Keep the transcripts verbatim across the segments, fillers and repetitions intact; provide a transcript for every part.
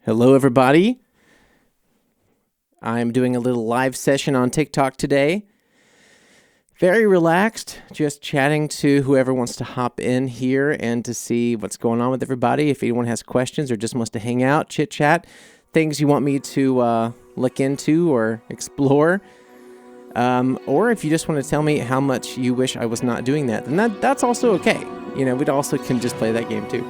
Hello, everybody. I'm doing a little live session on TikTok today. Very relaxed, just chatting to whoever wants to hop in here and to see what's going on with everybody. If anyone has questions or just wants to hang out, chit chat, things you want me to uh, look into or explore. Um, or if you just want to tell me how much you wish I was not doing that, then that, that's also okay. You know, we'd also can just play that game too.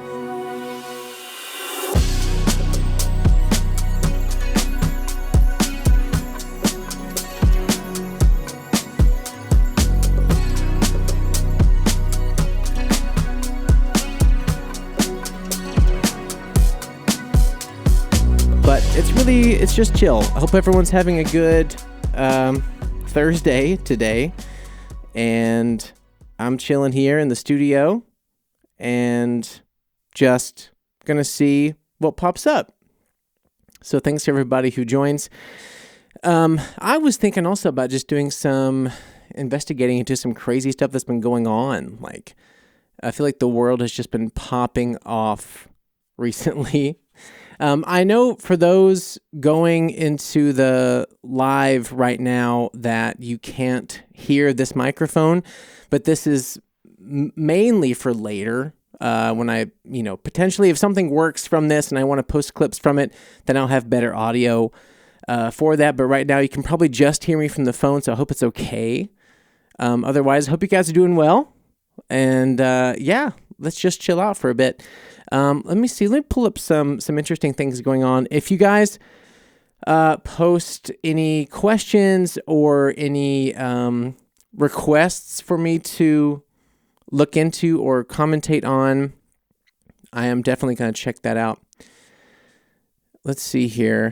But it's really, it's just chill. I hope everyone's having a good um, Thursday today. And I'm chilling here in the studio and just going to see what pops up. So thanks to everybody who joins. Um, I was thinking also about just doing some investigating into some crazy stuff that's been going on. Like, I feel like the world has just been popping off recently. Um, I know for those going into the live right now that you can't hear this microphone, but this is m- mainly for later. Uh, when I, you know, potentially if something works from this and I want to post clips from it, then I'll have better audio uh, for that. But right now you can probably just hear me from the phone, so I hope it's okay. Um, otherwise, I hope you guys are doing well. And uh, yeah, let's just chill out for a bit. Um, let me see. Let me pull up some some interesting things going on. If you guys uh, post any questions or any um, requests for me to look into or commentate on, I am definitely going to check that out. Let's see here.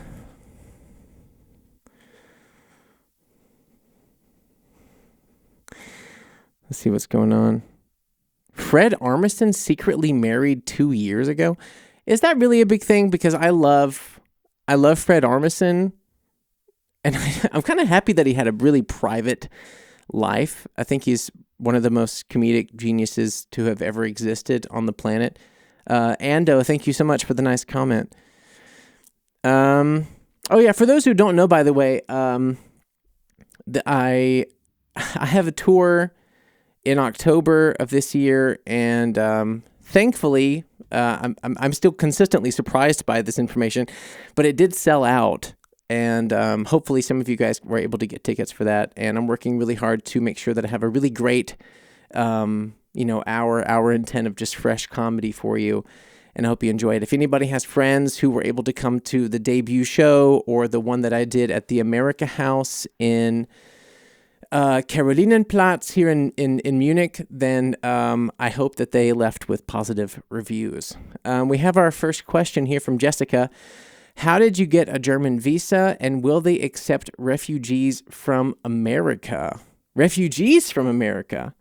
Let's see what's going on. Fred Armisen secretly married two years ago. Is that really a big thing? Because I love, I love Fred Armisen, and I, I'm kind of happy that he had a really private life. I think he's one of the most comedic geniuses to have ever existed on the planet. Uh, Ando, thank you so much for the nice comment. Um, oh yeah, for those who don't know, by the way, um, the, I, I have a tour in October of this year, and um, thankfully, uh, I'm, I'm I'm still consistently surprised by this information, but it did sell out, and um, hopefully some of you guys were able to get tickets for that, and I'm working really hard to make sure that I have a really great, um, you know, hour, hour and ten of just fresh comedy for you, and I hope you enjoy it. If anybody has friends who were able to come to the debut show or the one that I did at the America House in Uh, Karolinenplatz here in, in, in Munich, then um, I hope that they left with positive reviews. Um, we have our first question here from Jessica. How did you get a German visa, and will they accept refugees from America? Refugees from America?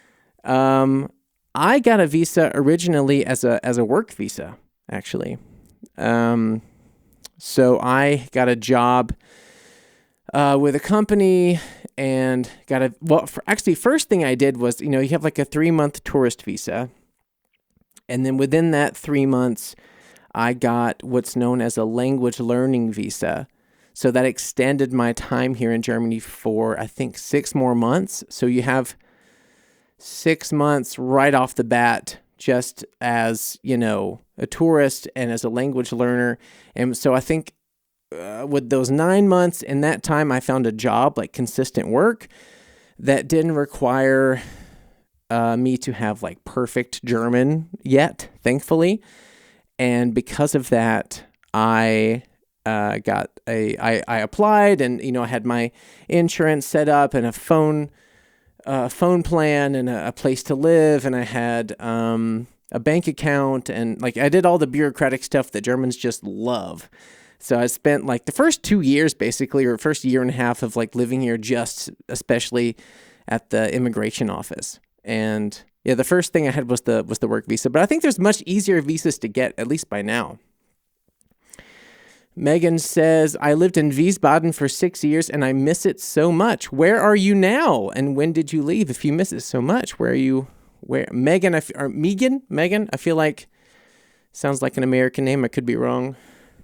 Um, I got a visa originally as a as a work visa, actually. Um, so I got a job uh, with a company and got a, well, for, actually, first thing I did was, you know, you have like a three-month tourist visa. And then within that three months, I got what's known as a language learning visa. So that extended my time here in Germany for, I think, six more months. So you have six months right off the bat, just as, you know, a tourist and as a language learner. And so I think Uh, with those nine months, in that time, I found a job, like consistent work, that didn't require uh, me to have like perfect German yet, thankfully. And because of that, I uh, got a, I, I applied, and, you know, I had my insurance set up and a phone, uh, phone plan and a, a place to live. And I had um, a bank account, and like I did all the bureaucratic stuff that Germans just love. So I spent like the first two years basically, or first year and a half of like living here, just especially at the immigration office. And yeah, the first thing I had was the was the work visa. But I think there's much easier visas to get, at least by now. Megan says, I lived in Wiesbaden for six years and I miss it so much. Where are you now? And when did you leave? If you miss it so much, where are you? Where? Megan, I f- or Megan? Megan? I feel like sounds like an American name. I could be wrong.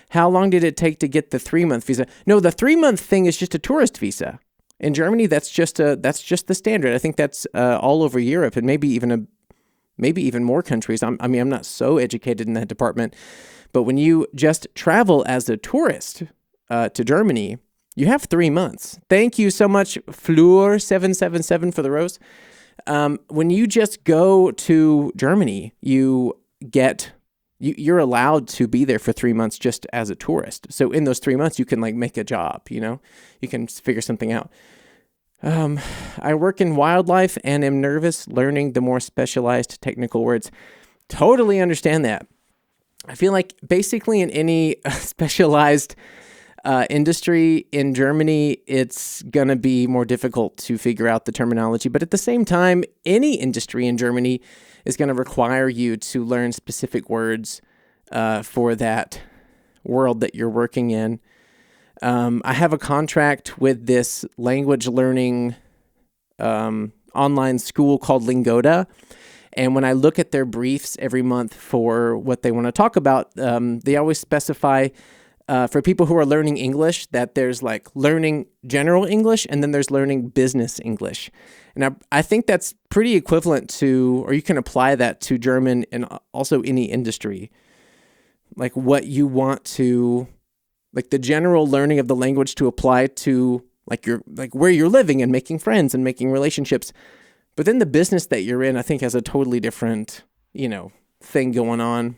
How long did it take to get the three-month visa? No, the three-month thing is just a tourist visa. In Germany, that's just a that's just the standard. I think that's uh, all over Europe and maybe even a maybe even more countries. I'm, I mean, I'm not so educated in that department, but when you just travel as a tourist uh, to Germany, you have three months. Thank you so much, Fleur seven seven seven for the rose. Um, when you just go to Germany, you get you, you're allowed to be there for three months just as a tourist. So in those three months, you can like make a job. You know, you can figure something out. Um, I work in wildlife and am nervous learning the more specialized technical words. Totally understand that. I feel like basically in any specialized uh, industry in Germany, it's going to be more difficult to figure out the terminology. But at the same time, any industry in Germany is going to require you to learn specific words uh, for that world that you're working in. Um, I have a contract with this language learning um, online school called Lingoda. And when I look at their briefs every month for what they want to talk about, um, they always specify uh, for people who are learning English that there's like learning general English and then there's learning business English. And I, I think that's pretty equivalent to, or you can apply that to German and also any industry. Like what you want to... like the general learning of the language to apply to like your like where you're living and making friends and making relationships. But then the business that you're in, I think, has a totally different, you know, thing going on.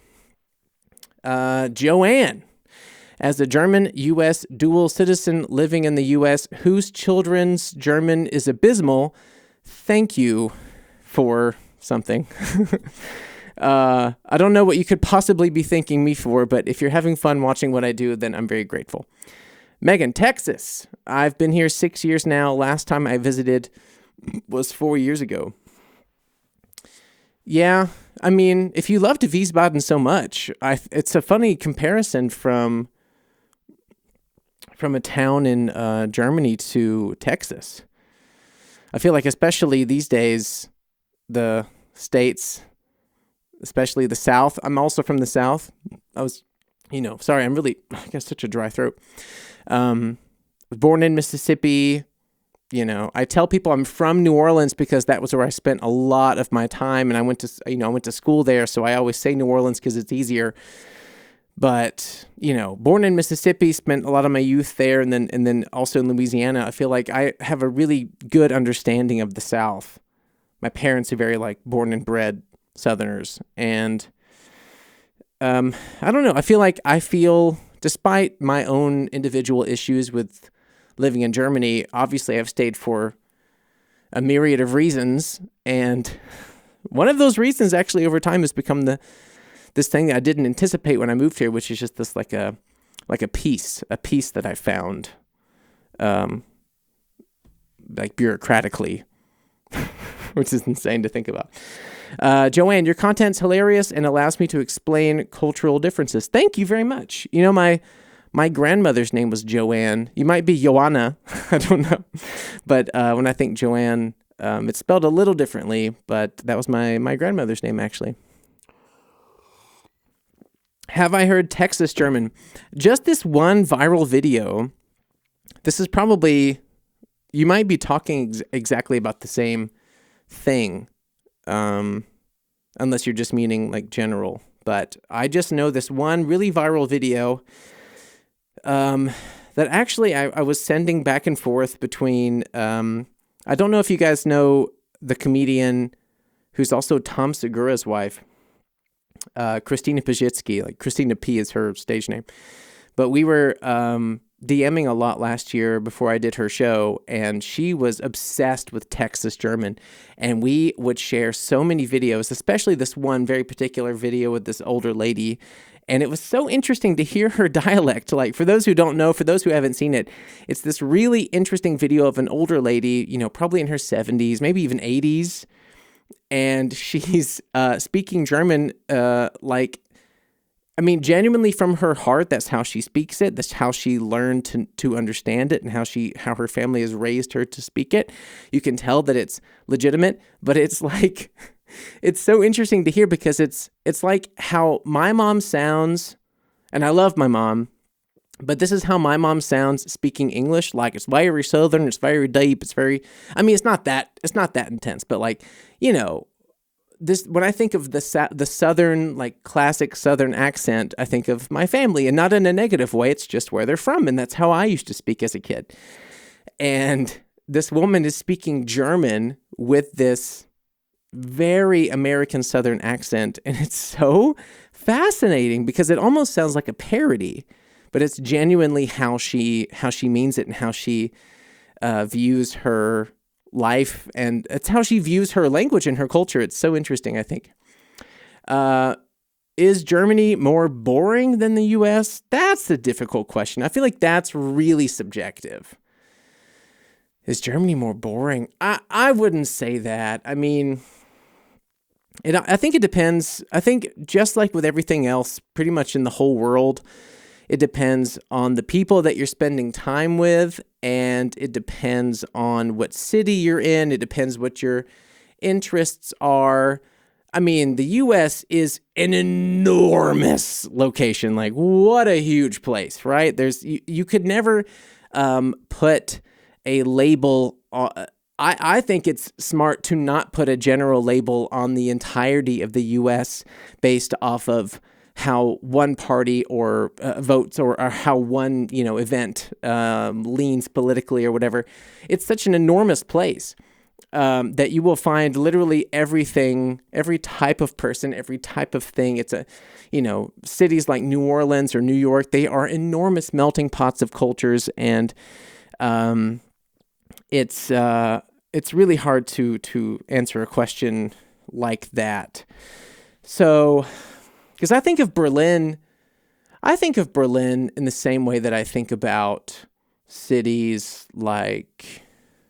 Uh, Joanne, as a German U S dual citizen living in the U S whose children's German is abysmal, thank you for something. Uh, I don't know what you could possibly be thanking me for, but if you're having fun watching what I do, then I'm very grateful. Megan, Texas. I've been here six years now. Last time I visited was four years ago. Yeah, I mean, if you loved Wiesbaden so much, I, it's a funny comparison from from a town in uh, Germany to Texas. I feel like especially these days, the states... especially the South. I'm also from the South. I was, you know, sorry, I'm really, I got such a dry throat. Um, born in Mississippi. You know, I tell people I'm from New Orleans because that was where I spent a lot of my time, and I went to, you know, I went to school there, so I always say New Orleans because it's easier. But, you know, born in Mississippi, spent a lot of my youth there, and then and then also in Louisiana. I feel like I have a really good understanding of the South. My parents are very like born and bred Southerners, and um, I don't know. I feel like I feel, despite my own individual issues with living in Germany, obviously I've stayed for a myriad of reasons, and one of those reasons actually over time has become the this thing that I didn't anticipate when I moved here, which is just this like a like a peace, a peace that I found, um, like bureaucratically, which is insane to think about. Uh, Joanne, your content's hilarious and allows me to explain cultural differences. Thank you very much. You know, my my grandmother's name was Joanne. You might be Joanna. I don't know. But uh, when I think Joanne, um, it's spelled a little differently, but that was my, my grandmother's name, actually. Have I heard Texas German? Just this one viral video. This is probably, you might be talking ex- exactly about the same thing. Um, unless you're just meaning like general, but I just know this one really viral video, um, that actually I, I was sending back and forth between, um, I don't know if you guys know the comedian who's also Tom Segura's wife, uh, Christina Pajitsky, like Christina P is her stage name, but we were, um, DMing a lot last year before I did her show, and she was obsessed with Texas German, and we would share so many videos, especially this one very particular video with this older lady, and it was so interesting to hear her dialect. Like, for those who don't know, for those who haven't seen it, it's this really interesting video of an older lady, you know, probably in her seventies, maybe even eighties, and she's uh, speaking German uh, like, I mean, genuinely from her heart, that's how she speaks it. That's how she learned to to understand it, and how she how her family has raised her to speak it. You can tell that it's legitimate, but it's like, it's so interesting to hear because it's it's like how my mom sounds, and I love my mom, But this is how my mom sounds speaking English. Like, it's very southern, it's very deep, it's very, I mean, it's not that, it's not that intense, but like, you know, this, when I think of the sa- the southern, like classic southern accent, I think of my family, and not in a negative way. It's just where they're from, and that's how I used to speak as a kid. And this woman is speaking German with this very American southern accent, and it's so fascinating because it almost sounds like a parody, but it's genuinely how she how she means it and how she uh, views her life, and it's how she views her language and her culture. It's so interesting, I think. Uh, is Germany more boring than the U S? That's a difficult question. I feel like that's really subjective. Is Germany more boring? I, I wouldn't say that. I mean, it, I think it depends. I think just like with everything else, pretty much in the whole world, it depends on the people that you're spending time with, and it depends on what city you're in. It depends what your interests are. I mean, the U S is an enormous location. Like, what a huge place, right? There's you, you could never um, put a label on. I, I think it's smart to not put a general label on the entirety of the U S based off of how one party or uh, votes or, or how one, you know, event um, leans politically or whatever. It's such an enormous place um, that you will find literally everything, every type of person, every type of thing. It's a, you know, cities like New Orleans or New York, they are enormous melting pots of cultures, and um, it's uh, it's really hard to to answer a question like that. So. Because I think of Berlin, I think of Berlin in the same way that I think about cities like,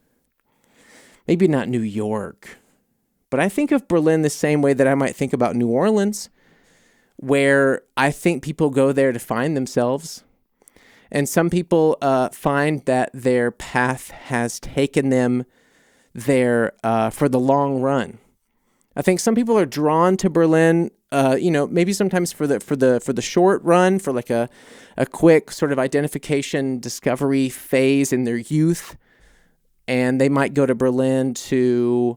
maybe not New York, but I think of Berlin the same way that I might think about New Orleans, where I think people go there to find themselves. And some people uh, find that their path has taken them there uh, for the long run. I think some people are drawn to Berlin, uh, you know, maybe sometimes for the for the for the short run, for like a a quick sort of identification discovery phase in their youth, and they might go to Berlin to,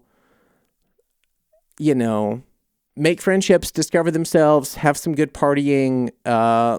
you know, make friendships, discover themselves, have some good partying, uh,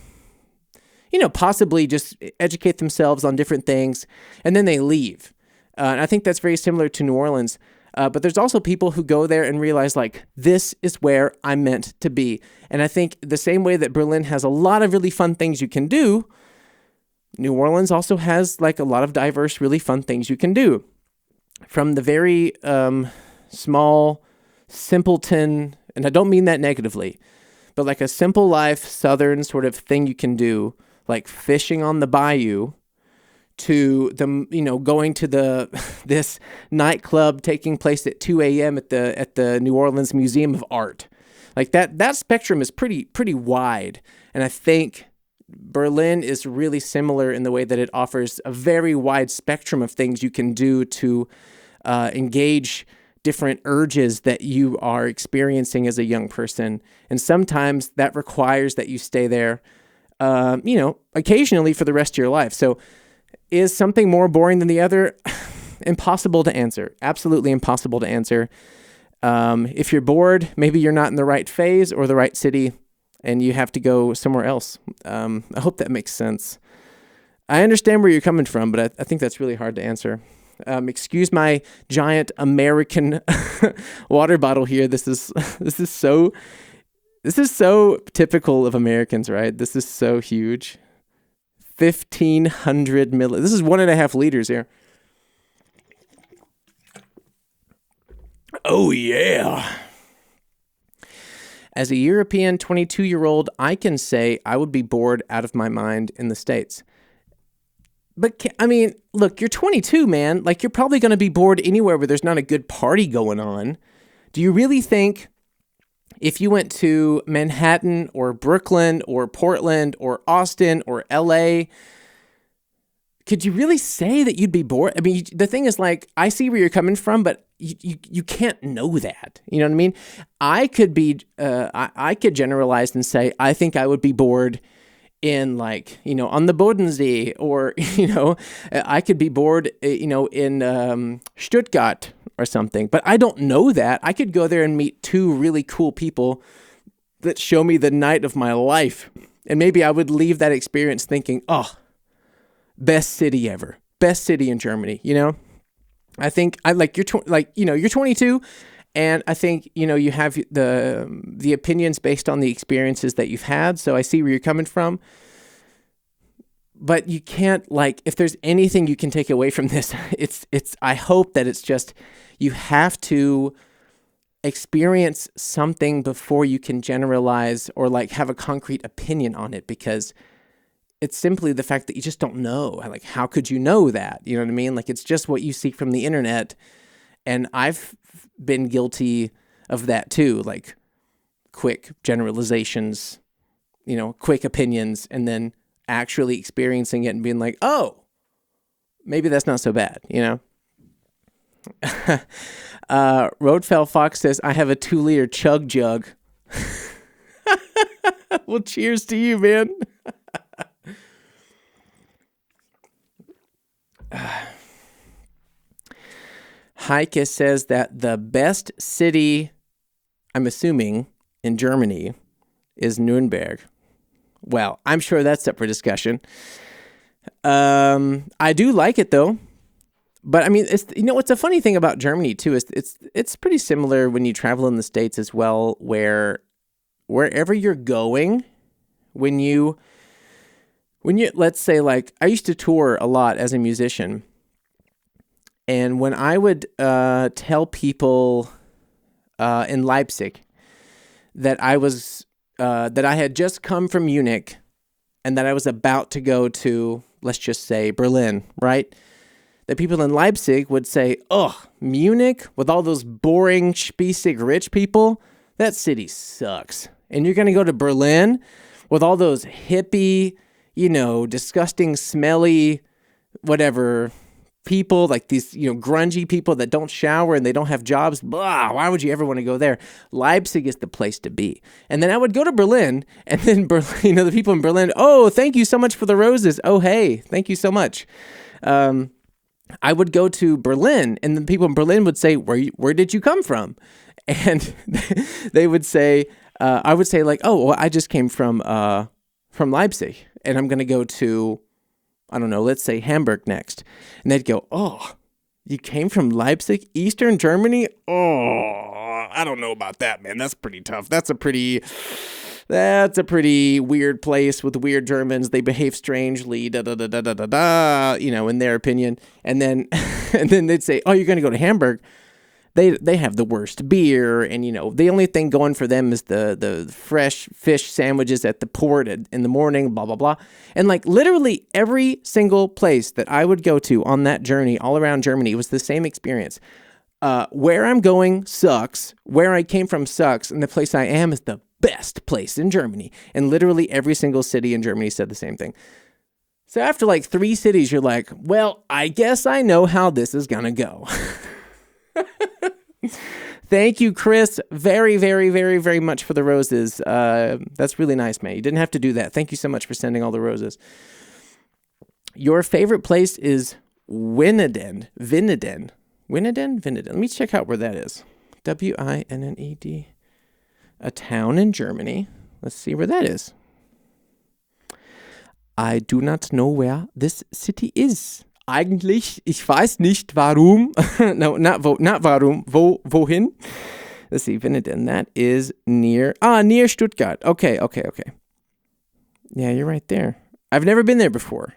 you know, possibly just educate themselves on different things, and then they leave. Uh, and I think that's very similar to New Orleans. Uh, but there's also people who go there and realize, like, this is where I'm meant to be. And I think the same way that Berlin has a lot of really fun things you can do, New Orleans also has, like, a lot of diverse, really fun things you can do. From the very um, small, simpleton, and I don't mean that negatively, but like a simple life, southern sort of thing you can do, like fishing on the bayou, to the, you know, going to the this nightclub taking place at two a.m. at the at the New Orleans Museum of Art. Like that that spectrum is pretty pretty wide, and I think Berlin is really similar in the way that it offers a very wide spectrum of things you can do to uh, engage different urges that you are experiencing as a young person, and sometimes that requires that you stay there, um, you know, occasionally for the rest of your life. So. Is something more boring than the other? Impossible to answer. Absolutely impossible to answer. Um, if you're bored, maybe you're not in the right phase or the right city, and you have to go somewhere else. Um, I hope that makes sense. I understand where you're coming from, but I, I think that's really hard to answer. Um, excuse my giant American water bottle here. This is this is so this is so typical of Americans, right? This is so huge. fifteen hundred milliliters. This is one and a half liters here. Oh, yeah. As a European twenty-two-year-old, I can say I would be bored out of my mind in the States. But, I mean, look, you're twenty-two, man. Like, you're probably going to be bored anywhere where there's not a good party going on. Do you really think if you went to Manhattan or Brooklyn or Portland or Austin or L A, could you really say that you'd be bored? I mean, the thing is, like, I see where you're coming from, but you you, you can't know that. You know what I mean? I could be, uh, I, I could generalize and say, I think I would be bored in like, you know, on the Bodensee, or, you know, I could be bored, you know, in um, Stuttgart or something, but I don't know that. I could go there and meet two really cool people that show me the night of my life. And maybe I would leave that experience thinking, oh, best city ever, best city in Germany. You know, I think I like you're tw- like, you know, you're twenty-two, and I think, you know, you have the, the opinions based on the experiences that you've had. So I see where you're coming from, but you can't, like, if there's anything you can take away from this, it's, it's, I hope that it's just, you have to experience something before you can generalize or like have a concrete opinion on it, because it's simply the fact that you just don't know. Like, how could you know that? You know what I mean? Like, it's just what you see from the internet. And I've been guilty of that too. Like, quick generalizations, you know, quick opinions, and then actually experiencing it and being like, oh, maybe that's not so bad, you know? uh, Roadfell Fox says, I have a two liter chug jug. Well, cheers to you, man. Heike says that the best city, I'm assuming, in Germany is Nuremberg. Well, I'm sure that's up for discussion. Um, I do like it though. But I mean, it's, you know, what's a funny thing about Germany too is it's it's pretty similar when you travel in the States as well, where wherever you're going, when you when you let's say, like, I used to tour a lot as a musician, and when I would uh, tell people uh, in Leipzig that I was uh, that I had just come from Munich and that I was about to go to, let's just say, Berlin, right? That people in Leipzig would say, oh, Munich with all those boring, spießig rich people, that city sucks. And you're going to go to Berlin with all those hippie, you know, disgusting, smelly, whatever people, like these, you know, grungy people that don't shower and they don't have jobs. Blah, why would you ever want to go there? Leipzig is the place to be. And then I would go to Berlin, and then Berlin, you know, the people in Berlin, oh, thank you so much for the roses. Oh, hey, thank you so much. Um, I would go to Berlin, and the people in Berlin would say, where where did you come from? And they would say, uh, I would say, like, oh, well, I just came from uh, from Leipzig, and I'm going to go to, I don't know, let's say Hamburg next. And they'd go, oh, you came from Leipzig, Eastern Germany? Oh, I don't know about that, man. That's pretty tough. That's a pretty... That's a pretty weird place with weird Germans. They behave strangely, da da da da da da da. You know, in their opinion. And then, and then they'd say, "Oh, you're going to go to Hamburg. They they have the worst beer, and you know, the only thing going for them is the the fresh fish sandwiches at the port in the morning. Blah blah blah." And like literally every single place that I would go to on that journey, all around Germany, was the same experience. Uh, where I'm going sucks. Where I came from sucks, and the place I am is the best place in Germany. And literally every single city in Germany said the same thing. So after like three cities, you're like, well, I guess I know how this is gonna go. Thank you, Chris, very, very, very, very much for the roses. Uh, that's really nice, man. You didn't have to do that. Thank you so much for sending all the roses. Your favorite place is Winneden. Winneden. Winneden? Winneden. Let me check out where that is. W I N N E D. A town in Germany. Let's see where that is. I do not know where this city is. Eigentlich, ich weiß nicht warum. No, not wo, not warum. Wo, wohin? Let's see, Winneden. That is near, ah, near Stuttgart. Okay, okay, okay. Yeah, you're right there. I've never been there before.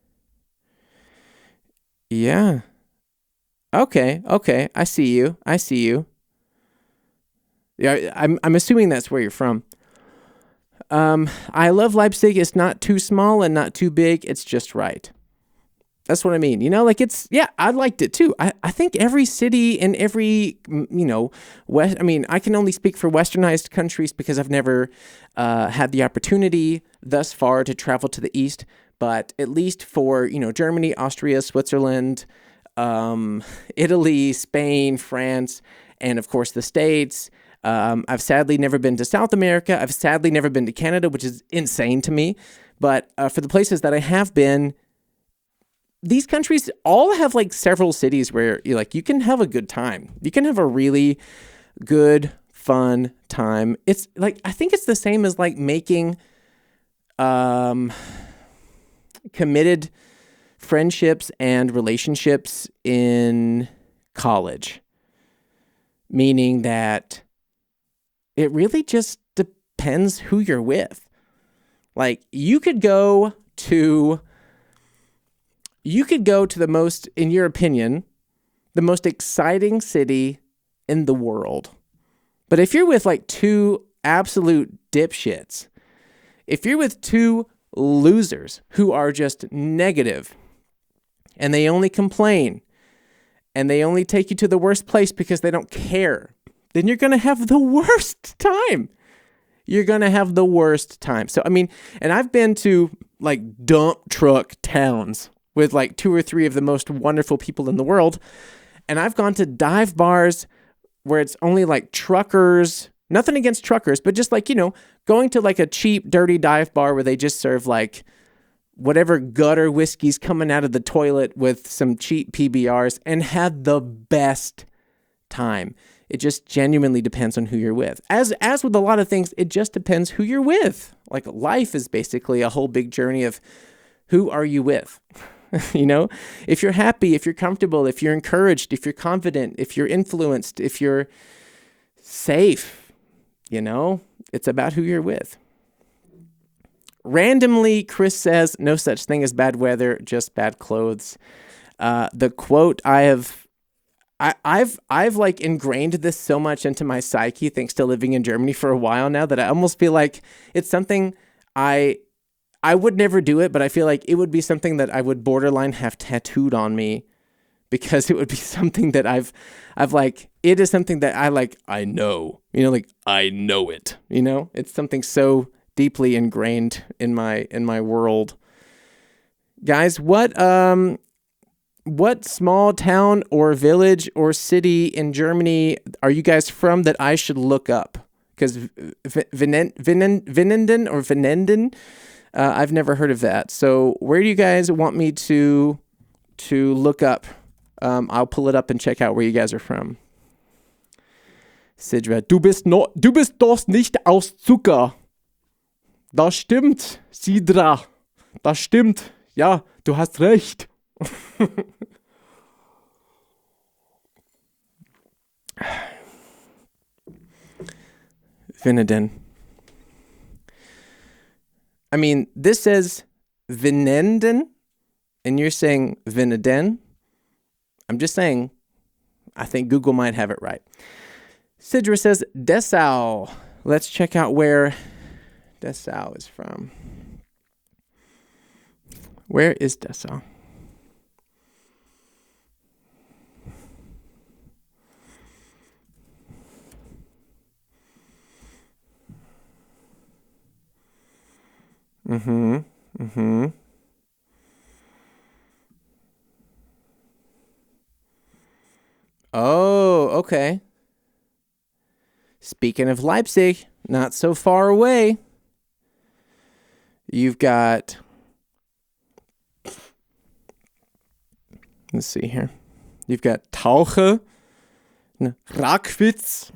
Yeah. Okay, okay. I see you. I see you. Yeah, I'm I'm assuming that's where you're from. Um, I love Leipzig. It's not too small and not too big. It's just right. That's what I mean. You know, like it's, yeah, I liked it too. I, I think every city and every, you know, West, I mean, I can only speak for westernized countries because I've never uh, had the opportunity thus far to travel to the East. But at least for, you know, Germany, Austria, Switzerland, um, Italy, Spain, France, and of course the States. Um, I've sadly never been to South America. I've sadly never been to Canada, which is insane to me. But uh, for the places that I have been, these countries all have like several cities where you like you can have a good time. You can have a really good, fun time. It's like I think it's the same as like making um committed friendships and relationships in college. Meaning that it really just depends who you're with. Like you could go to You could go to the most, in your opinion, the most exciting city in the world. But if you're with like two absolute dipshits, if you're with two losers who are just negative and they only complain and they only take you to the worst place because they don't care, then you're going to have the worst time. You're going to have the worst time. So, I mean, and I've been to like dump truck towns with like two or three of the most wonderful people in the world. And I've gone to dive bars where it's only like truckers, nothing against truckers, but just like, you know, going to like a cheap, dirty dive bar where they just serve like whatever gutter whiskey's coming out of the toilet with some cheap P B Rs and have the best time. It just genuinely depends on who you're with. As as with a lot of things, it just depends who you're with. Like life is basically a whole big journey of who are you with? You know, if you're happy, if you're comfortable, if you're encouraged, if you're confident, if you're influenced, if you're safe, you know, it's about who you're with. Randomly, Chris says, no such thing as bad weather, just bad clothes. Uh, the quote I have, I, I've, I've like ingrained this so much into my psyche, thanks to living in Germany for a while now, that I almost feel like it's something I I would never do it, but I feel like it would be something that I would borderline have tattooed on me because it would be something that I've, I've like, it is something that I like, I know, you know, like I know it, you know, it's something so deeply ingrained in my, in my world. Guys, what, um, what small town or village or city in Germany are you guys from that I should look up? Because Vinenden or Vinenden, Uh, I've never heard of that. So where do you guys want me to to look up? Um, I'll pull it up and check out where you guys are from. Sidra, du bist no, du bist doch nicht aus Zucker. Das stimmt, Sidra. Das stimmt. Ja, du hast recht. Vineden. I mean, this says Vinenden, and you're saying Vineden. I'm just saying, I think Google might have it right. Sidra says Dessau. Let's check out where Dessau is from. Where is Dessau? Mm-hmm. Mm-hmm. Oh, okay. Speaking of Leipzig, not so far away. You've got, let's see here. You've got Tauche, Rackwitz,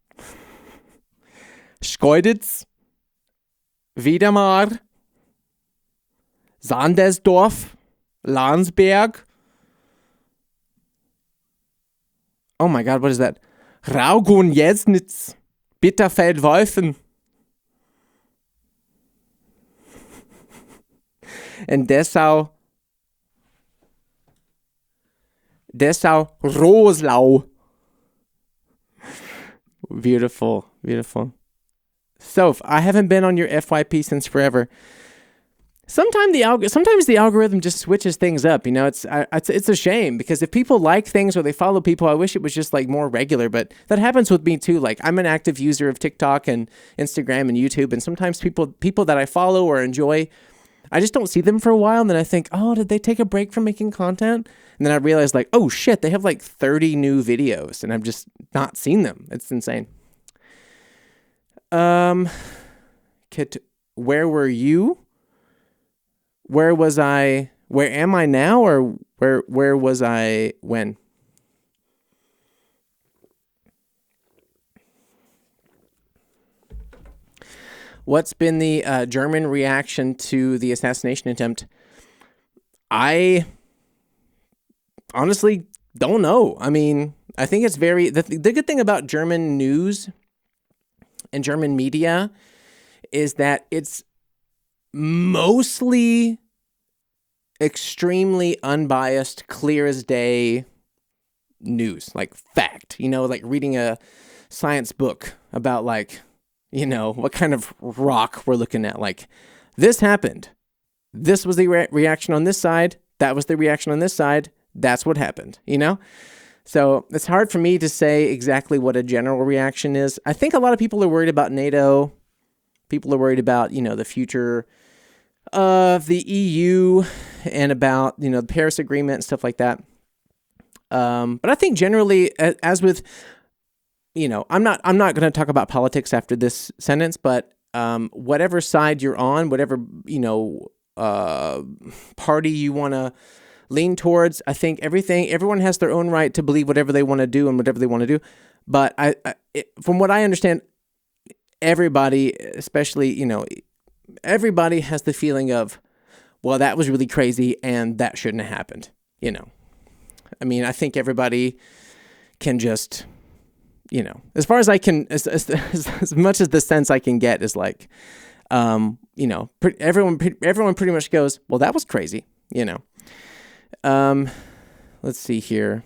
Schkeuditz, Wiedemar, Sandersdorf, Landsberg. Oh my God, what is that? Raugun-Jesnitz, Bitterfeld-Wolfen. And Dessau, Dessau-Roslau. Beautiful, beautiful. Soph, I haven't been on your F Y P since forever. Sometimes the alg- sometimes the algorithm just switches things up. You know, it's I, it's it's a shame because if people like things or they follow people, I wish it was just like more regular. But that happens with me too. Like I'm an active user of TikTok and Instagram and YouTube, and sometimes people people that I follow or enjoy, I just don't see them for a while, and then I think, oh, did they take a break from making content? And then I realize like, oh shit, they have like thirty new videos, and I've just not seen them. It's insane. Um, Kit, where were you? where was I? Where am I now, or where where was I when? What's been the uh, German reaction to the assassination attempt? I honestly don't know. I mean, I think it's very the, the good thing about German news and German media is that it's mostly extremely unbiased, clear as day news, like fact, you know, like reading a science book about like, you know, what kind of rock we're looking at. Like, this happened. This was the re- reaction on this side. That was the reaction on this side. That's what happened, you know? So it's hard for me to say exactly what a general reaction is. I think a lot of people are worried about NATO. People are worried about, you know, the future of the E U and about, you know, the Paris Agreement and stuff like that. Um, but I think generally, as with, you know, I'm not I'm not going to talk about politics after this sentence, but um, whatever side you're on, whatever, you know, uh, party you want to lean towards, I think everything, everyone has their own right to believe whatever they want to do and whatever they want to do. But I, I it, from what I understand, everybody, especially, you know, everybody has the feeling of, well, that was really crazy and that shouldn't have happened. You know, I mean, I think everybody can just, you know, as far as I can, as as, as much as the sense I can get is like, um, you know, pre- everyone everyone pretty much goes, well, that was crazy, you know. Um, let's see here.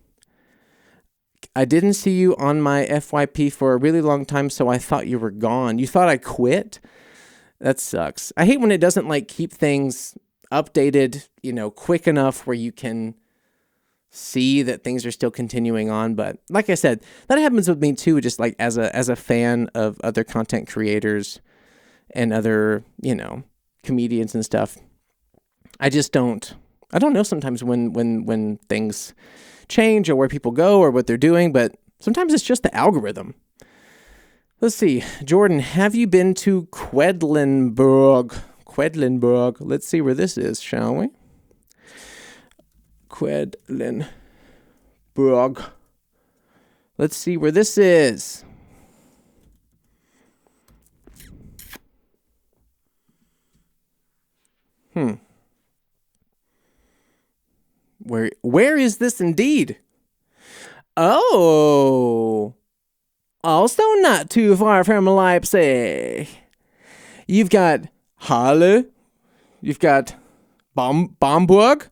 I didn't see you on my F Y P for a really long time, so I thought you were gone. You thought I quit? That sucks. I hate when it doesn't like keep things updated, you know, quick enough where you can see that things are still continuing on. But like I said, that happens with me too, just like as a as a fan of other content creators and other, you know, comedians and stuff. I just don't I don't know sometimes when when when things change or where people go or what they're doing, but sometimes it's just the algorithm. Let's see. Jordan, have you been to Quedlinburg? Quedlinburg. Let's see where this is, shall we? Quedlinburg. Let's see where this is. Hmm. Where where is this indeed? Oh. Also not too far from Leipzig. You've got Halle. You've got Bam- Bamberg.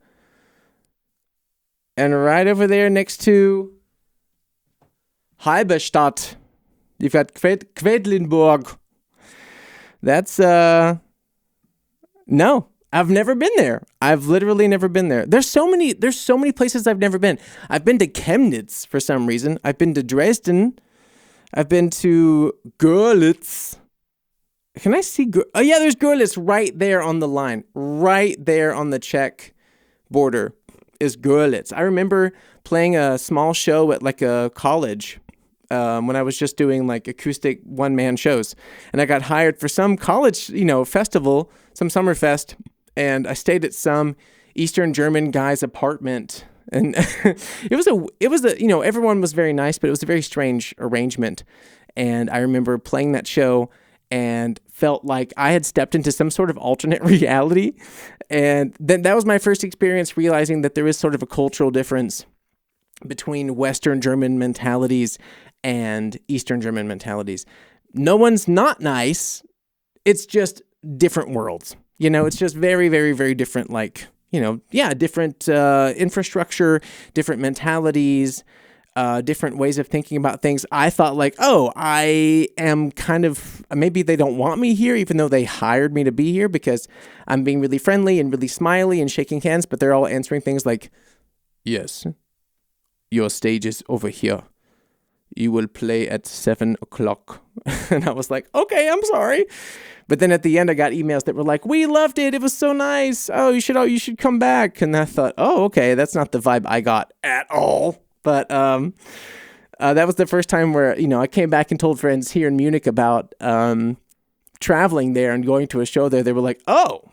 And right over there next to Halberstadt, you've got Qued- Quedlinburg. That's, uh, no, I've never been there. I've literally never been there. There's so many, there's so many places I've never been. I've been to Chemnitz for some reason. I've been to Dresden. I've been to Görlitz. Can I see? Gör- oh, yeah, there's Görlitz right there on the line. Right there on the Czech border is Görlitz. I remember playing a small show at like a college um, when I was just doing like acoustic one-man shows. And I got hired for some college, you know, festival, some summer fest. And I stayed at some Eastern German guy's apartment. And it was a, it was a, you know, everyone was very nice, but it was a very strange arrangement. And I remember playing that show and felt like I had stepped into some sort of alternate reality. And then that was my first experience realizing that there is sort of a cultural difference between Western German mentalities and Eastern German mentalities. No one's not nice. It's just different worlds. You know, it's just very, very, very different, like, you know, yeah, different uh, infrastructure, different mentalities, uh, different ways of thinking about things. I thought like, oh, I am kind of, maybe they don't want me here, even though they hired me to be here because I'm being really friendly and really smiley and shaking hands, but they're all answering things like, yes, your stage is over here. You will play at seven o'clock. And I was like, okay, I'm sorry. But then at the end, I got emails that were like, we loved it. It was so nice. Oh, you should, oh, you should come back. And I thought, oh, okay, that's not the vibe I got at all. But um, uh, that was the first time where, you know, I came back and told friends here in Munich about um, traveling there and going to a show there. They were like, oh,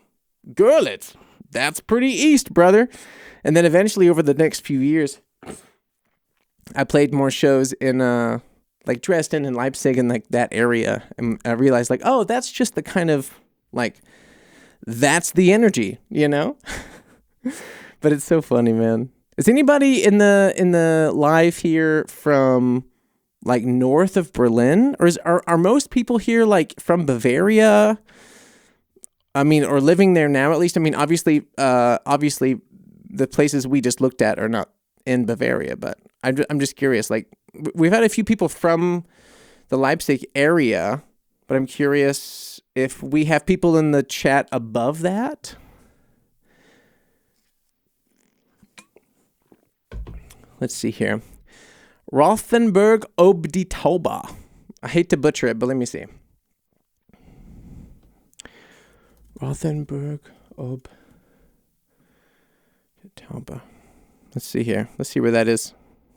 Görlitz, that's pretty east, brother. And then eventually over the next few years, I played more shows in uh, like Dresden and Leipzig and like that area. And I realized like, oh, that's just the kind of like, that's the energy, you know? But it's so funny, man. Is anybody in the in the live here from like north of Berlin? Or is are, are most people here like from Bavaria? I mean, or living there now at least? I mean, obviously, uh, obviously the places we just looked at are not in Bavaria, but I'm just, I'm just curious. Like, we've had a few people from the Leipzig area, but I'm curious if we have people in the chat above that. Let's see here. Rothenburg ob die Tauber. I hate to butcher it, but let me see. Rothenburg ob die Tauber. Let's see here. Let's see where that is.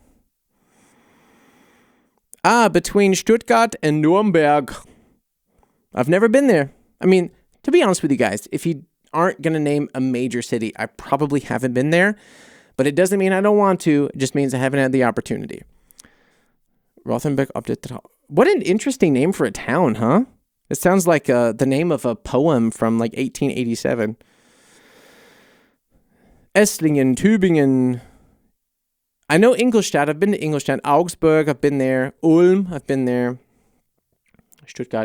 Ah, between Stuttgart and Nuremberg. I've never been there. I mean, to be honest with you guys, if you aren't going to name a major city, I probably haven't been there. But it doesn't mean I don't want to. It just means I haven't had the opportunity. Rothenburg ob die Tauber. What an interesting name for a town, huh? It sounds like uh, the name of a poem from like eighteen eighty-seven. Esslingen, Tübingen. I know Ingolstadt. I've been to Ingolstadt. Augsburg, I've been there. Ulm, I've been there. Stuttgart.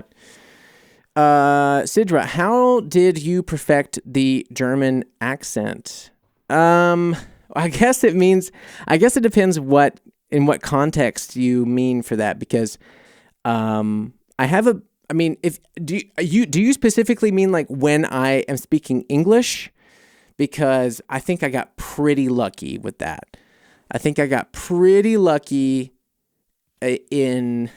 Uh, Sidra, how did you perfect the German accent? Um, I guess it means, I guess it depends what, in what context you mean for that, because um, I have a, I mean, if, do you, you, do you specifically mean like when I am speaking English? Because I think I got pretty lucky with that. I think I got pretty lucky in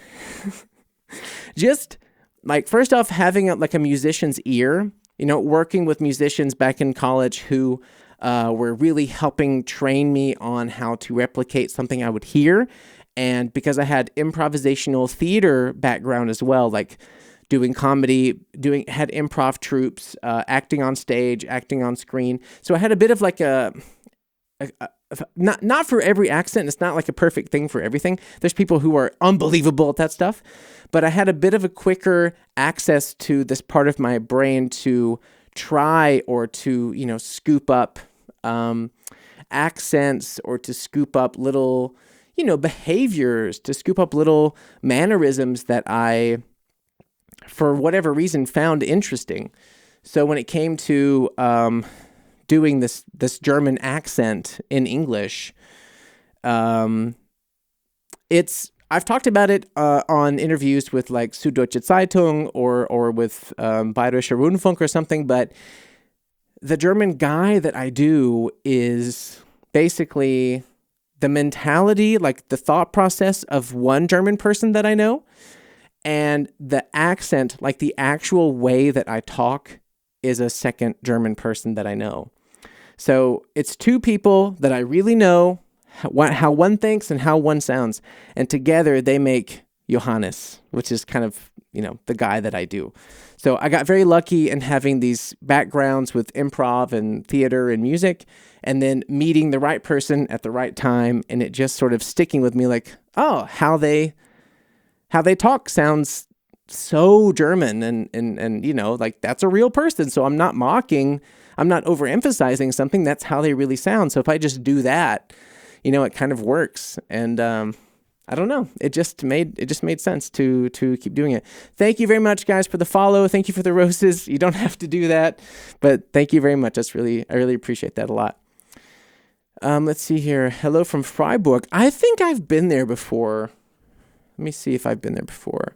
just like, first off, having a, like a musician's ear, you know, working with musicians back in college who uh, were really helping train me on how to replicate something I would hear. And because I had improvisational theater background as well, like doing comedy, doing had improv troupes, uh, acting on stage, acting on screen. So I had a bit of like a, a, a not not for every accent. It's not like a perfect thing for everything. There's people who are unbelievable at that stuff, but I had a bit of a quicker access to this part of my brain to try or to, you know, scoop up um, accents or to scoop up little, you know, behaviors, to scoop up little mannerisms that I, for whatever reason, found interesting. So when it came to um, doing this this German accent in English, um, it's I've talked about it uh, on interviews with like Süddeutsche Zeitung or or with um, Bayerischer Rundfunk or something, but the German guy that I do is basically the mentality, like the thought process of one German person that I know. And the accent, like the actual way that I talk, is a second German person that I know. So it's two people that I really know, how one thinks and how one sounds. And together they make Johannes, which is kind of, you know, the guy that I do. So I got very lucky in having these backgrounds with improv and theater and music, and then meeting the right person at the right time, and it just sort of sticking with me like, oh, how they... how they talk sounds so German and, and, and, you know, like that's a real person. So I'm not mocking, I'm not overemphasizing something. That's how they really sound. So if I just do that, you know, it kind of works. And, um, I don't know. It just made, it just made sense to, to keep doing it. Thank you very much, guys, for the follow. Thank you for the roses. You don't have to do that, but thank you very much. That's really, I really appreciate that a lot. Um, let's see here. Hello from Freiburg. I think I've been there before. Let me see if I've been there before.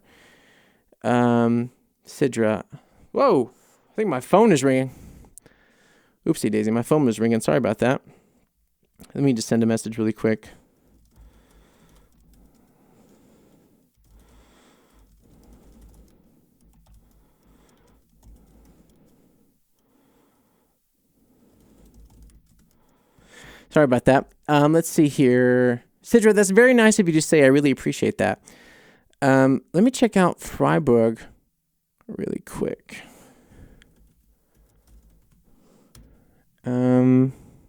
Um, Sidra. Whoa, I think my phone is ringing. Oopsie daisy, my phone was ringing. Sorry about that. Let me just send a message really quick. Sorry about that. Um, let's see here. Sidra, that's very nice of you to say. I really appreciate that. Um, let me check out Freiburg really quick. Um,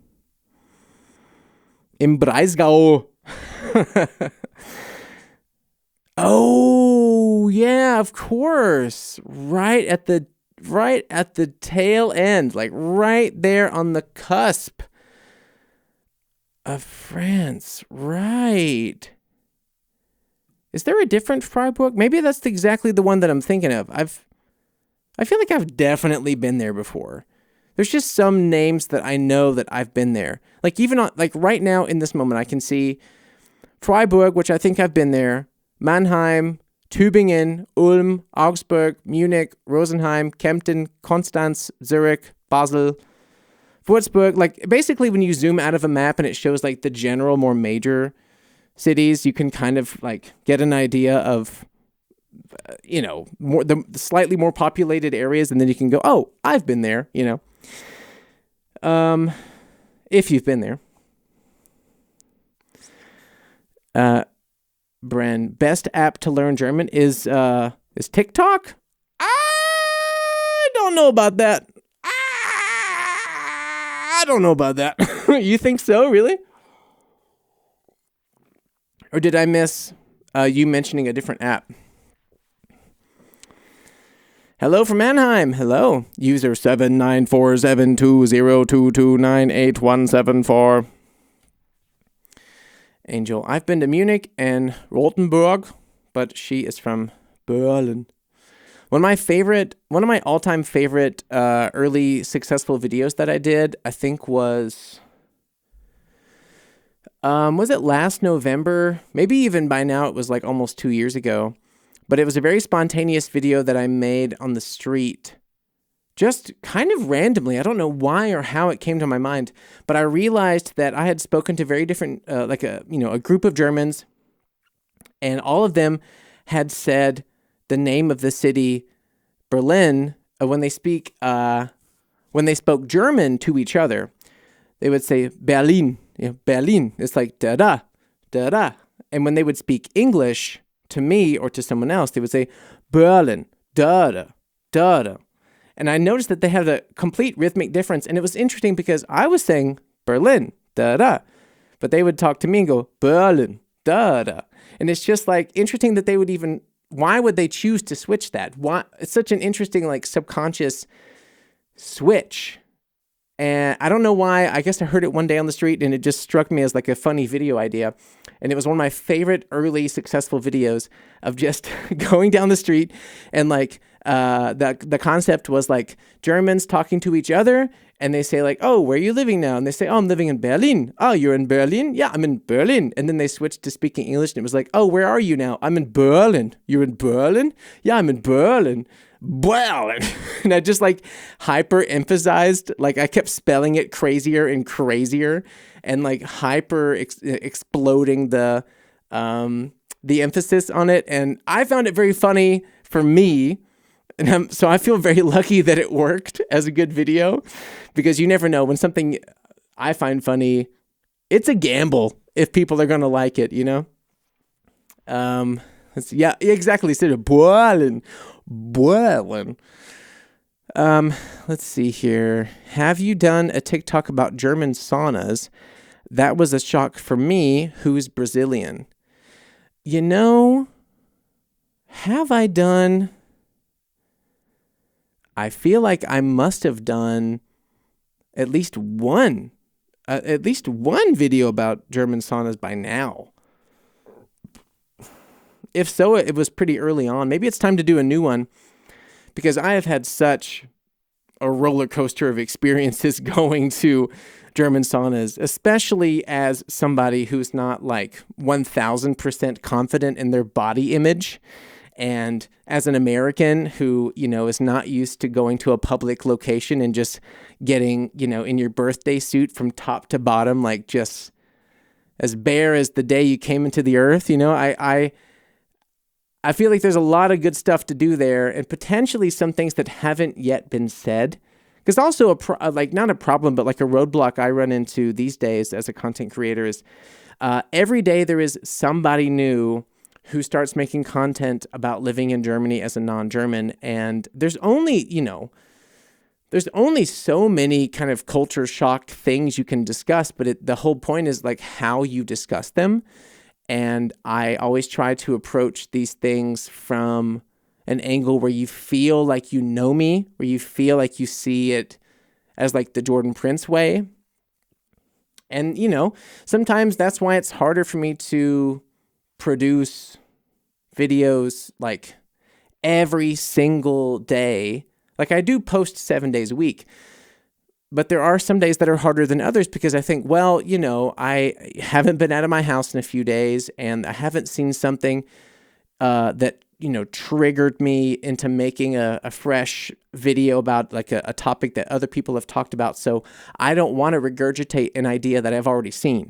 im Breisgau. Oh, yeah, of course. Right at the right at the tail end, like right there on the cusp of France. Right. Is there a different Freiburg? Maybe that's exactly the one that I'm thinking of. I've I feel like I've definitely been there before. There's just some names that I know that I've been there. Like even on, like right now in this moment, I can see Freiburg, which I think I've been there, Mannheim, Tübingen, Ulm, Augsburg, Munich, Rosenheim, Kempten, Konstanz, Zurich, Basel, Würzburg. Like basically when you zoom out of a map and it shows like the general more major cities, you can kind of like get an idea of, uh, you know, more the slightly more populated areas, and then you can go, oh, I've been there, you know. Um, if you've been there. Uh, Bren, best app to learn German is uh is TikTok? I don't know about that. I don't know about that. You think so, really? Or did I miss uh, you mentioning a different app? Hello from Mannheim. Hello. User seven nine four seven two zero two two nine eight one seven four. Angel, I've been to Munich and Rothenburg, but she is from Berlin. One of my favorite, one of my all-time favorite uh, early successful videos that I did, I think was, um, was it last November? Maybe even by now it was like almost two years ago. But it was a very spontaneous video that I made on the street, just kind of randomly. I don't know why or how it came to my mind, but I realized that I had spoken to very different, uh, like a, you know, a group of Germans, and all of them had said the name of the city, Berlin, uh, when they speak, uh, when they spoke German to each other, they would say Berlin, you know, Berlin. It's like da da, da da. And when they would speak English to me or to someone else, they would say Berlin, da da, da da. And I noticed that they had a complete rhythmic difference. And it was interesting because I was saying Berlin, da da, but they would talk to me and go Berlin, da da. And it's just like interesting that they would even, why would they choose to switch that? Why? It's such an interesting, like, subconscious switch. And I don't know why. I guess I heard it one day on the street and it just struck me as like a funny video idea. And it was one of my favorite early successful videos of just going down the street and like uh, the the concept was like Germans talking to each other, and they say like, oh, where are you living now? And they say, oh, I'm living in Berlin. Oh, you're in Berlin? Yeah, I'm in Berlin. And then they switched to speaking English and it was like, oh, where are you now? I'm in Berlin. You're in Berlin? Yeah, I'm in Berlin. Berlin. And I just like hyper emphasized, like I kept spelling it crazier and crazier and like hyper ex- exploding the um, the emphasis on it. And I found it very funny for me. And I'm, so I feel very lucky that it worked as a good video, because you never know when something I find funny, it's a gamble if people are going to like it, you know? Um, let's see. Yeah, exactly. Instead of Berlin. Berlin. Um, let's see here. Have you done a TikTok about German saunas? That was a shock for me, who's Brazilian. You know, have I done... I feel like I must have done at least one, uh, at least one video about German saunas by now. If so, it was pretty early on. Maybe it's time to do a new one, because I have had such a roller coaster of experiences going to German saunas, especially as somebody who's not like one thousand percent confident in their body image. And as an American who, you know, is not used to going to a public location and just getting, you know, in your birthday suit from top to bottom, like just as bare as the day you came into the earth, you know, I, I, I feel like there's a lot of good stuff to do there, and potentially some things that haven't yet been said. Because also, a pro- like not a problem, but like a roadblock I run into these days as a content creator is uh, every day there is somebody new who starts making content about living in Germany as a non-German. And there's only, you know, there's only so many kind of culture shock things you can discuss, but it, the whole point is like how you discuss them. And I always try to approach these things from an angle where you feel like you know me, where you feel like you see it as like the Jordan Prince way. And, you know, sometimes that's why it's harder for me to produce videos like every single day. Like I do post seven days a week, but there are some days that are harder than others because I think, well, you know, I haven't been out of my house in a few days and I haven't seen something uh, that, you know, triggered me into making a, a fresh video about like a, a topic that other people have talked about. So I don't want to regurgitate an idea that I've already seen.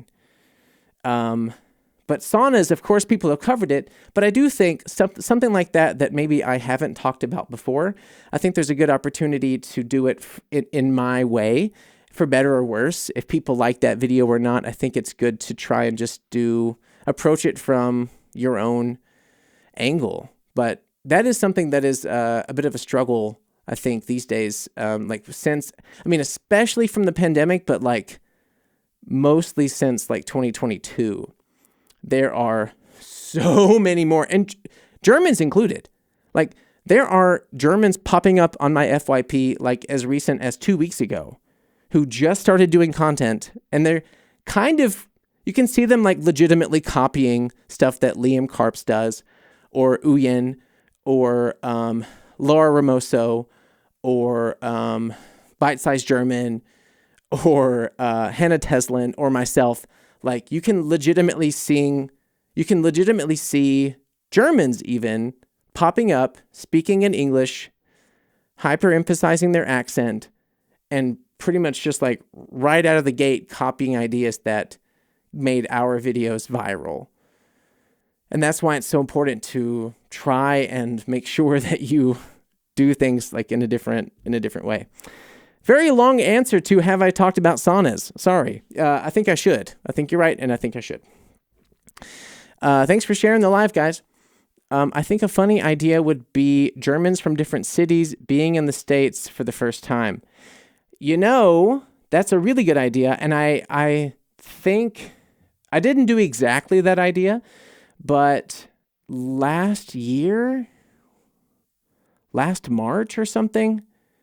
Um, but saunas, of course, people have covered it, but I do think some, something like that, that maybe I haven't talked about before, I think there's a good opportunity to do it f- in, in my way, for better or worse. If people like that video or not, I think it's good to try and just do, approach it from your own angle. But that is something that is uh, a bit of a struggle, I think, these days. Um, like since, I mean, especially from the pandemic, but like mostly since like twenty twenty-two, there are so many more, and Germans included. Like there are Germans popping up on my F Y P like as recent as two weeks ago, who just started doing content, and they're kind of, you can see them like legitimately copying stuff that Liam Karps does, or Uyen, or um, Laura Ramoso, or um, Bite Size German, or uh, Hannah Teslin, or myself. Like you can legitimately seeing, you can legitimately see Germans even popping up, speaking in English, hyper emphasizing their accent, and pretty much just like right out of the gate copying ideas that made our videos viral. And that's why it's so important to try and make sure that you do things like in a different in a different way. Very long answer to have I talked about saunas? Sorry. Uh, I think I should. I think you're right, and I think I should. Uh, thanks for sharing the live, guys. Um, I think a funny idea would be Germans from different cities being in the States for the first time. You know, that's a really good idea, and I I think I didn't do exactly that idea. But last year, last March or something,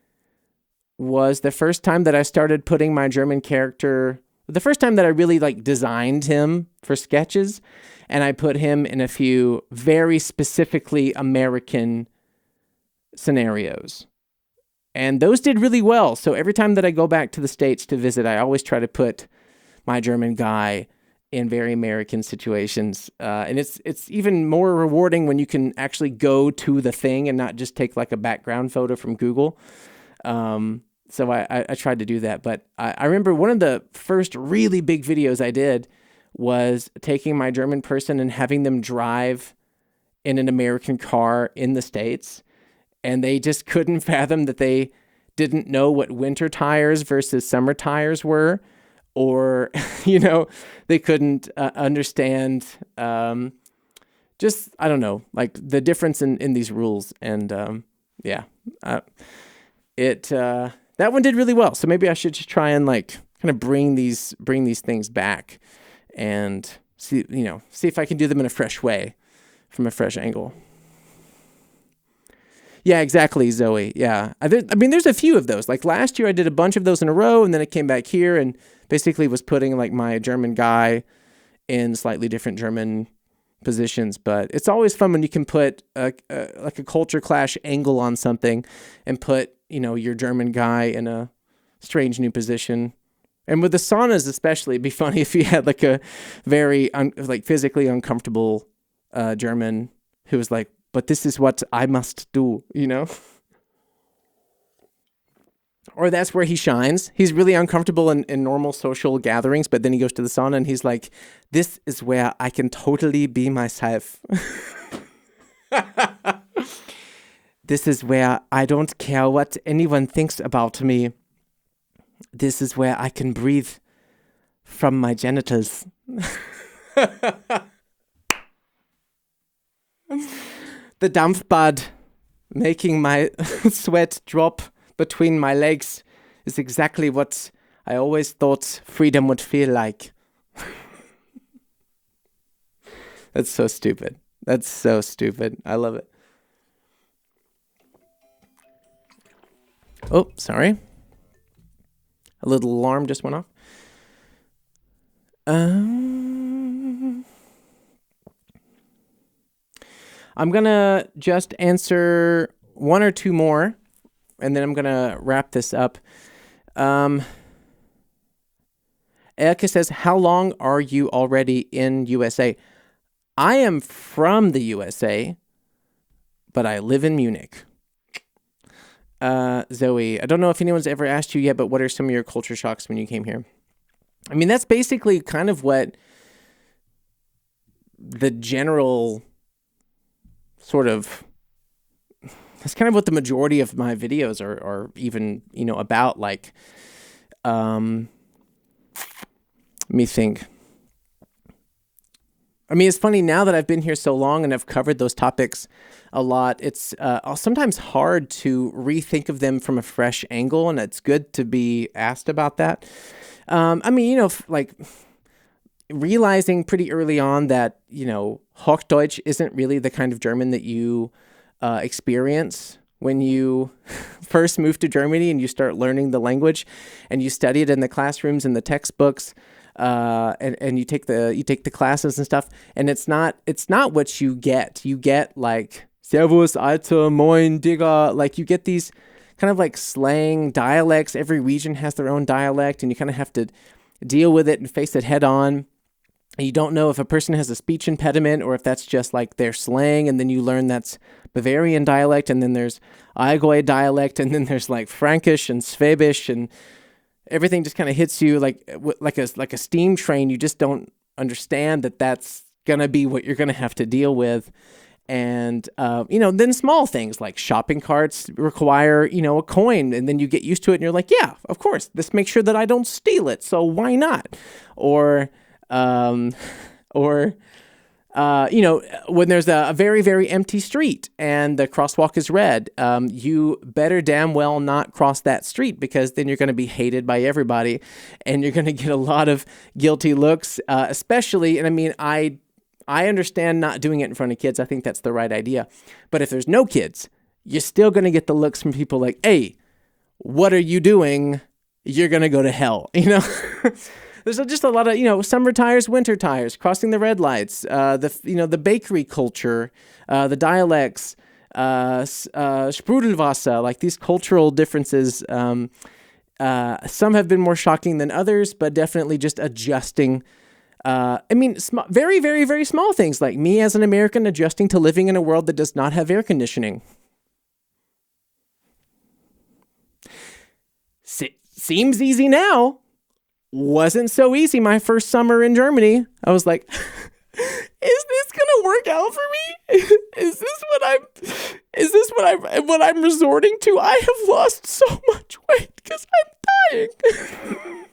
was the first time that I started putting my German character, the first time that I really like designed him for sketches, and I put him in a few very specifically American scenarios. And those did really well. So every time that I go back to the States to visit, I always try to put my German guy in very American situations. Uh, and it's it's even more rewarding when you can actually go to the thing and not just take like a background photo from Google. Um, so I, I, I tried to do that. But I, I remember one of the first really big videos I did was taking my German person and having them drive in an American car in the States. And they just couldn't fathom that they didn't know what winter tires versus summer tires were. Or, you know, they couldn't uh, understand um, just, I don't know, like the difference in, in these rules. And um, yeah, uh, it uh, that one did really well. So maybe I should just try and like kind of bring these bring these things back and see, you know, see if I can do them in a fresh way from a fresh angle. Yeah, exactly, Zoe. Yeah. I, th- I mean, there's a few of those. Like last year I did a bunch of those in a row, and then I came back here and basically was putting like my German guy in slightly different German positions. But it's always fun when you can put a, a, like a culture clash angle on something and put, you know, your German guy in a strange new position. And with the saunas especially, it'd be funny if you had like a very un- like physically uncomfortable uh, German who was like, but this is what I must do, you know? Or that's where he shines. He's really uncomfortable in, in normal social gatherings, but then he goes to the sauna and he's like, this is where I can totally be myself. This is where I don't care what anyone thinks about me. This is where I can breathe from my genitals. The Dampfbad making my sweat drop between my legs is exactly what I always thought freedom would feel like. That's so stupid. That's so stupid. I love it. Oh, sorry. A little alarm just went off. Um, I'm going to just answer one or two more, and then I'm going to wrap this up. Um, Erica says, how long are you already in U S A? I am from the U S A, but I live in Munich. Uh, Zoe, I don't know if anyone's ever asked you yet, but what are some of your culture shocks when you came here? I mean, that's basically kind of what the general sort of, that's kind of what the majority of my videos are, are even, you know, about. Like, um, let me think. I mean, it's funny now that I've been here so long and I've covered those topics a lot. It's uh, sometimes hard to rethink of them from a fresh angle, and it's good to be asked about that. Um, I mean, you know, like realizing pretty early on that, you know, Hochdeutsch isn't really the kind of German that you uh, experience when you first move to Germany and you start learning the language and you study it in the classrooms and the textbooks. Uh, and, and you take the you take the classes and stuff, and it's not it's not what you get. You get like Servus, Alter, Moin, Digga. Like you get these kind of like slang dialects. Every region has their own dialect, and you kind of have to deal with it and face it head on. And you don't know if a person has a speech impediment or if that's just like their slang, and then you learn that's Bavarian dialect, and then there's Allgäu dialect, and then there's like Frankish and Schwäbisch, and everything just kind of hits you like like a like a steam train. You just don't understand that that's gonna be what you're gonna have to deal with. And uh, you know, then small things like shopping carts require, you know, a coin, and then you get used to it, and you're like, yeah, of course, this makes sure that I don't steal it, so why not? Or um, or Uh, you know, when there's a, a very, very empty street and the crosswalk is red, um, you better damn well not cross that street, because then you're going to be hated by everybody and you're going to get a lot of guilty looks, uh, especially, and I mean, I, I understand not doing it in front of kids. I think that's the right idea. But if there's no kids, you're still going to get the looks from people like, hey, what are you doing? You're going to go to hell, you know? There's just a lot of, you know, summer tires, winter tires, crossing the red lights, uh, the, you know, the bakery culture, uh, the dialects, uh, uh, Sprudelwasser, like these cultural differences. Um, uh, some have been more shocking than others, but definitely just adjusting. Uh, I mean, sm- very, very, very small things like me as an American adjusting to living in a world that does not have air conditioning. Se- seems easy now. Wasn't so easy my first summer in Germany. I was like, is this gonna work out for me? Is this what I'm is this what I'm what I'm resorting to? I have lost so much weight because I'm dying.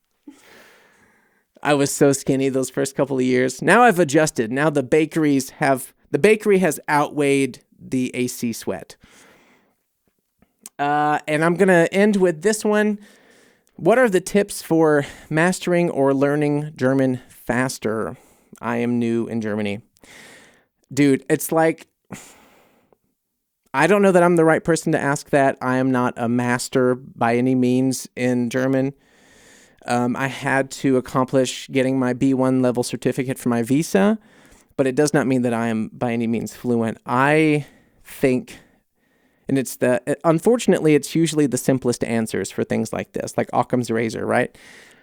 I was so skinny those first couple of years. Now I've adjusted. Now the bakeries have the bakery has outweighed the A C sweat. Uh, and I'm gonna end with this one. What are the tips for mastering or learning German faster? I am new in Germany. Dude, it's like, I don't know that I'm the right person to ask that. I am not a master by any means in German. Um, I had to accomplish getting my B one level certificate for my visa, but it does not mean that I am by any means fluent. I think... And it's the, unfortunately, it's usually the simplest answers for things like this, like Occam's razor, right?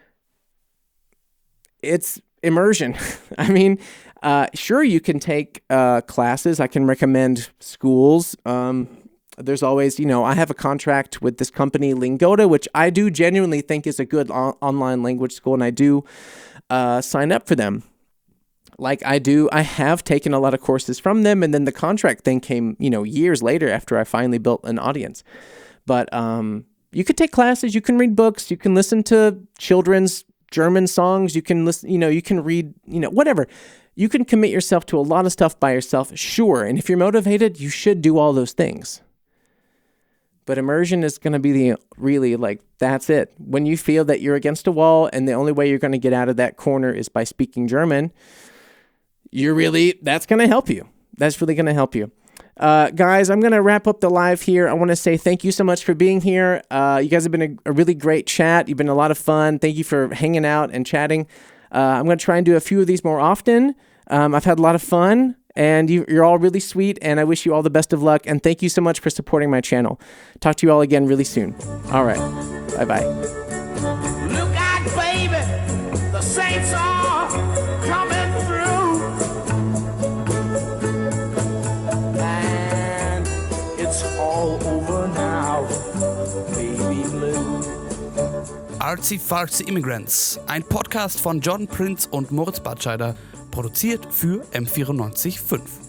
It's immersion. I mean, uh, sure, you can take uh, classes. I can recommend schools. Um, there's always, you know, I have a contract with this company, Lingoda, which I do genuinely think is a good o- online language school, and I do uh, sign up for them. Like I do, I have taken a lot of courses from them, and then the contract thing came, you know, years later after I finally built an audience. But um, you could take classes, you can read books, you can listen to children's German songs, you can listen, you know, you can read, you know, whatever. You can commit yourself to a lot of stuff by yourself, sure. And if you're motivated, you should do all those things. But immersion is going to be the really like, that's it. When you feel that you're against a wall and the only way you're going to get out of that corner is by speaking German, you're really, that's going to help you. That's really going to help you. Uh, guys, I'm going to wrap up the live here. I want to say thank you so much for being here. Uh, you guys have been a, a really great chat. You've been a lot of fun. Thank you for hanging out and chatting. Uh, I'm going to try and do a few of these more often. Um, I've had a lot of fun, and you, you're all really sweet, and I wish you all the best of luck. And thank you so much for supporting my channel. Talk to you all again really soon. All right. Bye-bye. Look out, baby. The saints are coming through. And it's all over now, baby blue. Artsy Fartsy Immigrants, ein Podcast von John Prinz und Moritz Batscheider, produziert für M vierundneunzig Komma fünf.